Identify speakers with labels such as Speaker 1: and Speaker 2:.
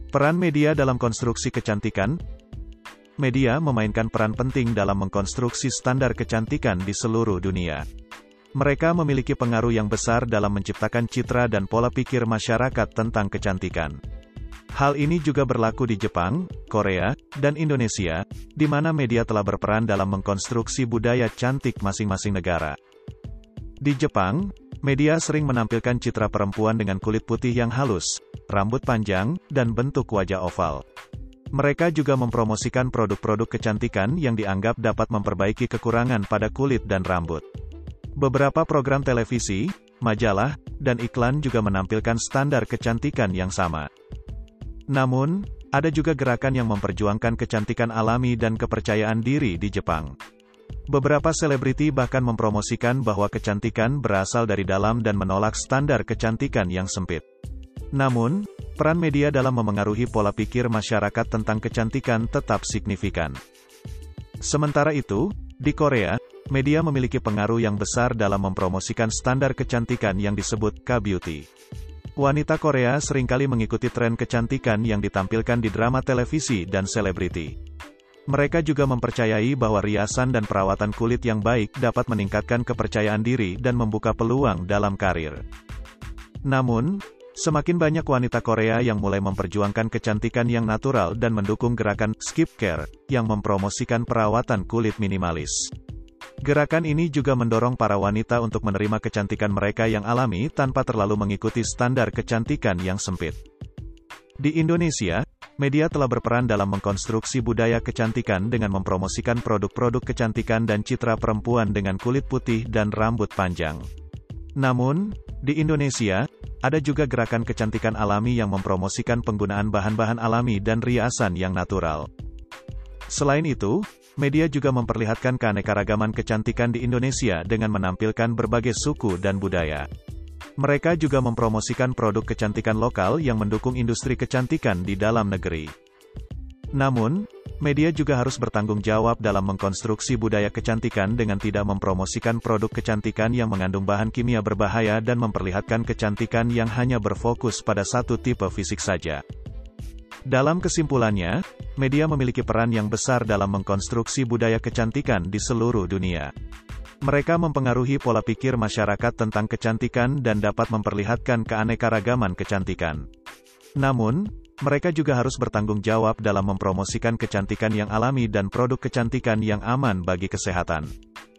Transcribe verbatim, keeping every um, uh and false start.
Speaker 1: Peran media dalam konstruksi kecantikan. Media memainkan peran penting dalam mengkonstruksi standar kecantikan di seluruh dunia. Mereka memiliki pengaruh yang besar dalam menciptakan citra dan pola pikir masyarakat tentang kecantikan. Hal ini juga berlaku di Jepang, Korea, dan Indonesia, di mana media telah berperan dalam mengkonstruksi budaya cantik masing-masing negara. Di Jepang, media sering menampilkan citra perempuan dengan kulit putih yang halus, rambut panjang, dan bentuk wajah oval. Mereka juga mempromosikan produk-produk kecantikan yang dianggap dapat memperbaiki kekurangan pada kulit dan rambut. Beberapa program televisi, majalah, dan iklan juga menampilkan standar kecantikan yang sama. Namun, ada juga gerakan yang memperjuangkan kecantikan alami dan kepercayaan diri di Jepang. Beberapa selebriti bahkan mempromosikan bahwa kecantikan berasal dari dalam dan menolak standar kecantikan yang sempit. Namun, peran media dalam memengaruhi pola pikir masyarakat tentang kecantikan tetap signifikan. Sementara itu, di Korea, media memiliki pengaruh yang besar dalam mempromosikan standar kecantikan yang disebut K-beauty. Wanita Korea seringkali mengikuti tren kecantikan yang ditampilkan di drama televisi dan selebriti. Mereka juga mempercayai bahwa riasan dan perawatan kulit yang baik dapat meningkatkan kepercayaan diri dan membuka peluang dalam karir. Namun, semakin banyak wanita Korea yang mulai memperjuangkan kecantikan yang natural dan mendukung gerakan skincare yang mempromosikan perawatan kulit minimalis. Gerakan ini juga mendorong para wanita untuk menerima kecantikan mereka yang alami tanpa terlalu mengikuti standar kecantikan yang sempit. Di Indonesia, media telah berperan dalam mengkonstruksi budaya kecantikan dengan mempromosikan produk-produk kecantikan dan citra perempuan dengan kulit putih dan rambut panjang. Namun, di Indonesia, ada juga gerakan kecantikan alami yang mempromosikan penggunaan bahan-bahan alami dan riasan yang natural. Selain itu, media juga memperlihatkan keanekaragaman kecantikan di Indonesia dengan menampilkan berbagai suku dan budaya. Mereka juga mempromosikan produk kecantikan lokal yang mendukung industri kecantikan di dalam negeri. Namun, media juga harus bertanggung jawab dalam mengkonstruksi budaya kecantikan dengan tidak mempromosikan produk kecantikan yang mengandung bahan kimia berbahaya dan memperlihatkan kecantikan yang hanya berfokus pada satu tipe fisik saja. Dalam kesimpulannya, media memiliki peran yang besar dalam mengkonstruksi budaya kecantikan di seluruh dunia. Mereka mempengaruhi pola pikir masyarakat tentang kecantikan dan dapat memperlihatkan keanekaragaman kecantikan. Namun, mereka juga harus bertanggung jawab dalam mempromosikan kecantikan yang alami dan produk kecantikan yang aman bagi kesehatan.